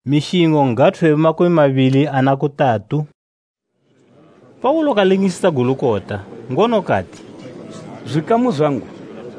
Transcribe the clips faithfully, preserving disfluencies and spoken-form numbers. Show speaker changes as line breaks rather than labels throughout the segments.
mishingo ngathwe makumi mavili anakutatu. Paulo kalingisisa gulukota ngono kati,
zvikamu zvangu,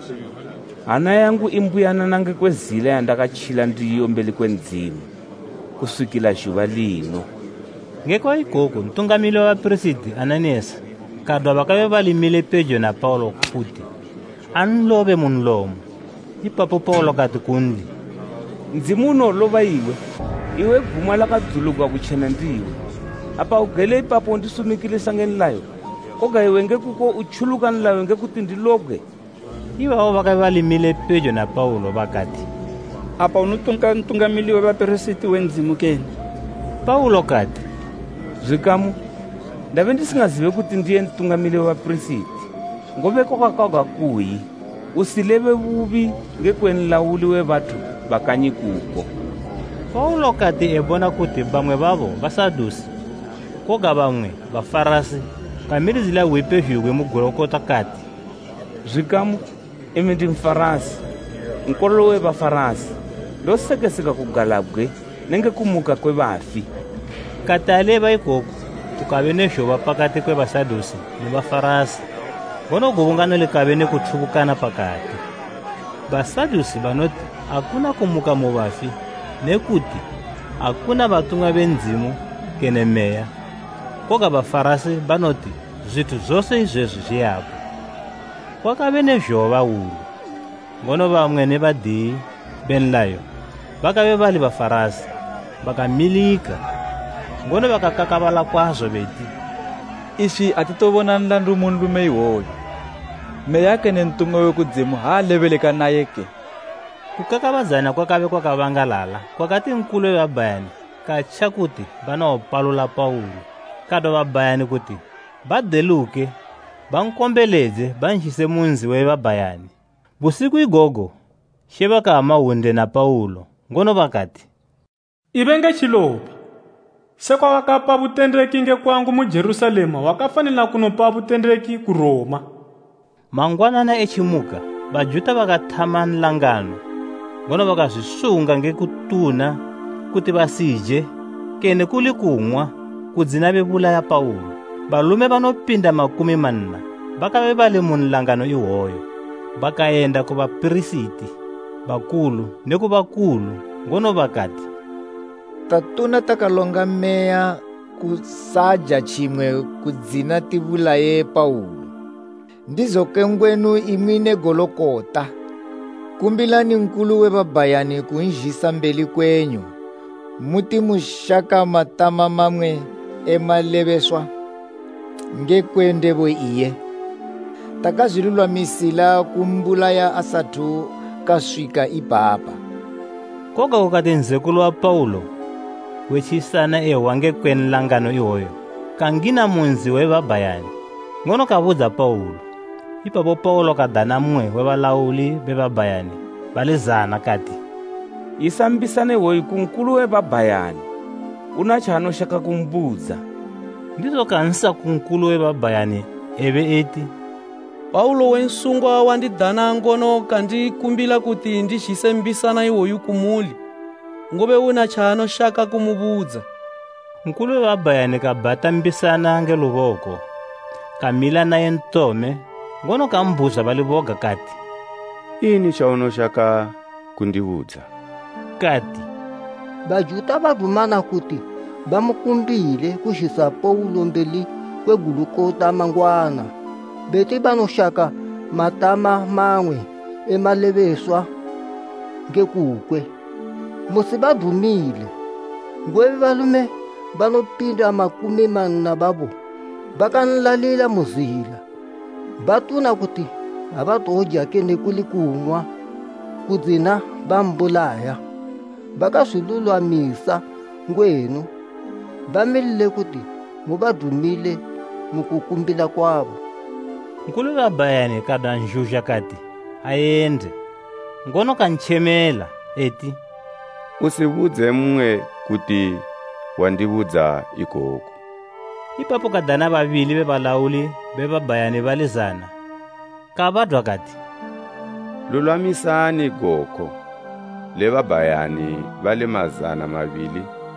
hana yangu imbuyana nange kwezila yandakachila ndiyo mbeli kwenzimu kusukila zuva lino.
Ngekwa ikoko mtungamili wa presidi Ananias kadwa bakave valimile pejo na Paulo kuti anlobe munlomo. Ipapo Paulo kati kundi,
nzimu unolova iwe iwe guma lakadzuluka kuchena ndiwe apa ugele ipapo ndisumikilisa ngenilayo koga iwe ngekuko uchuluka nilayo ngekuti ndilobwe.
Iwao bakave valimile pejo na Paulo bakati,
apa unutunga ntungamili wa vaperesiti wenzimu keni?
Paulo kati,
zvikamu ndave ndisingazive kuti ndiye ntungamili wa vapresiti ngove kokakoga kuyi usileve vuvi ngekwenlauli wevathu bakanyi kuko.
Paulo kati ebona kuti bamwe babo basadusi koga bamwe bafarasi kamirizila wipe hyugwe mugolokota kati,
zvikamu imi ndi mfarasi nkololo we vafarasi ndosekeseka kugalabwe nenge kumuka kwe vafi.
Kati aleva ikoko kukave nezhova pakati kwe vasadusi ne vafarasi ngono guvungano likave nekutshuvukana pakati. Vasadusi vanoti hakuna kumuka mu vafi nekuti hakuna vatumwa venzimu kene meya, koga vafarasi vanoti zvithu zvose izvezvi zviyapo. Kwakave nezhova uru ngono vamwe nevadhiyi benlayo vakave vali vafarasi vakamilika ngono vakakakavala kwazvo veti,
Ishi atitovona nlandu munlume iwoyo meya kene ntunga wekudzimu haaleveleka naye ke.
Kukakavadzana kwakave kwakavangalala kwakati nkulu wevabayani katsha kuti vanaopalula Paulo kadwa vabayani kuti badeluke bankombeledze banjise munzi wevabayani. Vusiku igogo she vakahama na Paulo ngono vakati,
ive ngechilopa sekwa wakapa vutendreki ngekwangu muJerusalema wakafanela kunopa vutendreki ku Roma.
Mangwanana echimuka vajuta vakathama nlangano ngono vakazvisunga ngekutuna kuti vasije kene kuli kumwa kudzina vevula ya Paulo. Valume vanopinda makumi manna vakave vali munlangano iwoyo vakaenda ku vapirisiti vakulu neku vakulu ngono vakati,
tatuna takalonga meya kusaja chimwe kudzina tivula ye Paulo ndizoke ngwenu imwine golokota kumbilani nkulu wevabayani kunjisa mbeli kwenyu muti mushaka matama mamwe emaleveswa ngekwendevo iye takazilulwamisila kumbula ya asathu kaswika ipapa.
Koga kukati nzekulu wa Paulo wechisana ewa ngekwenlangano iwoyo kangina munzi wevabayani ngono kavudza Paulo. Ipapo Paulo kadana mwe wevalauli bevabayani valizana kati,
isambisane woyi kunkulu wevabayani una chanoshaka kumbudza.
Ndizo kanisa kunkulu wevabayani eve eti,
Paulo wensungwa wandidana ngono kandikumbila kuti ndijise mbisana iwoyu kumuli ngove una chano shaka kumubudza.
Nkulu wevabayani kabata mbisana ngeluvoko kamila naye ntome ngono kambuza valivoga kati,
ini chaunoshaka kundibudza?
Kati,
Bajuta vavumana kuti bamukumbile kushisa Paulo mbeli kwegulukota mangwana beti banoshaka matama mamwe emaleveswa ngekukwe musibavumile ngwe valume banopinda makumi manna babo bakanlalila muzila batuna kuti abatoja kene kuli kunwa kudzina bambulaya bakaswilulwamisa ngwenu bamilile kuti mubadumile mukukumbila kwabo.
nkulu wevabayani kadwa njuja kati ayende ngono kanchemela eti,
usibudze mwe kuti wandibudza ikoko.
Ipapo kadana vavili vevalauli vevabayani valizana kavadwa kati,
lulwamisani goko levabayani vale mazana mavili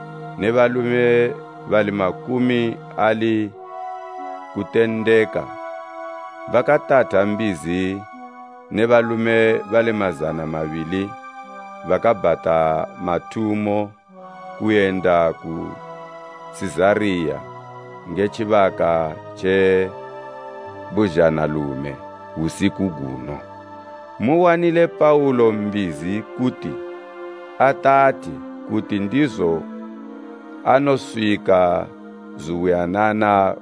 ne valume vali makumi ali kutendeka vakatata mbizi ne valume vale mazana mavili vakabhata matumo kuenda ku Sizaria ngechivaka che buzhanalume usiku guno. Muwanile Paulo mbizi kuti atati kuti ndizo anoswika zuyanana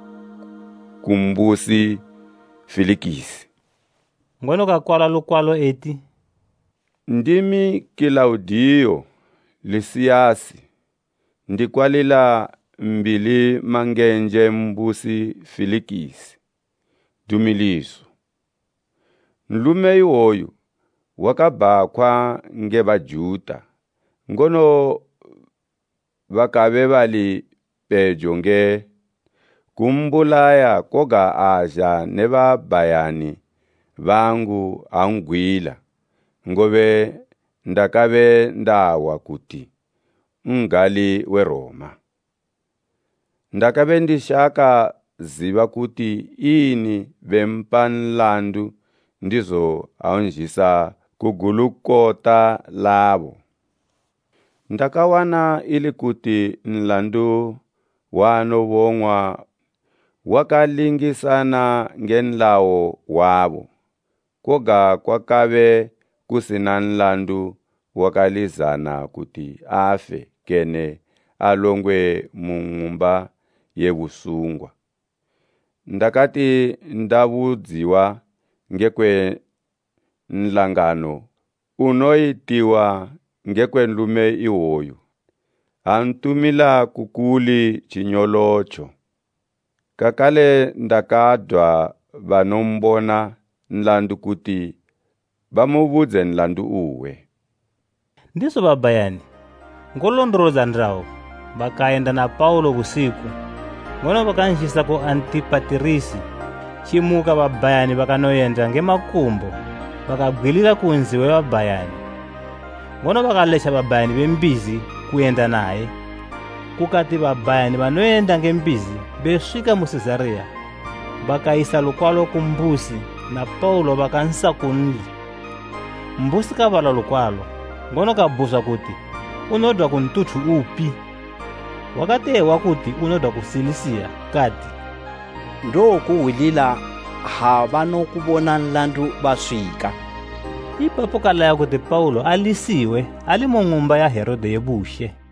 kumbusi Filikisi.
Ngono kakwala lukwalo eti
ndimi Kilaudio Lisiasi ndikwalila mbili mangenje mbusi Filikisi dumiliso. Nlume iwoyu wakabakwa nge Bajuta ngono vakabe bali pejo nge kumbulaya koga aja ne babayani vangu angwila ngobe ndakabe ndawa kuti ngali we Roma. Ndakabe ndishaka ziva kuti ini bempanlandu ndizo aunjisa kugulukota labo. Ndakawana ili kuti nlandu wano wongwa wakalingisana ngenlawo wabo koga kwakabe kusina nlandu wakalizana kuti afe kene alongwe mungumba yebusungwa. Ndakati ndabudziwa ngekwe nlangano unoitiwa ngekwe nlume iwoyu antumila kukuli chinyolocho. Kakale ndakadwa banombona nlandu kuti bamubudze nlandu uwe.
Ndiso babayani ngolondroza ndrawo bakaenda na Paulo busiku ngono bakanjisa ko Antipatirisi chimuka babayani bakanoyenda ngemakumbo bakagwilira kunziwe babayani ngono bakalesha babayani bembizi kuyenda naye kukati babayani banoyenda ngembizi beswika mu Sizaria bakaisa lukwalo kumbusi na Paulo bakansa kunli. Mbusi kavala lukwalo ngono kabuza kuti unodwa kuntuthu upi. Wakati wakuti unodwa kusilisia kati
ndo kuwilila havano kubona nlandu baswika.
Ipapo kalaya kuti Paulo alisiwe ali mungumba ya Herode yebushe.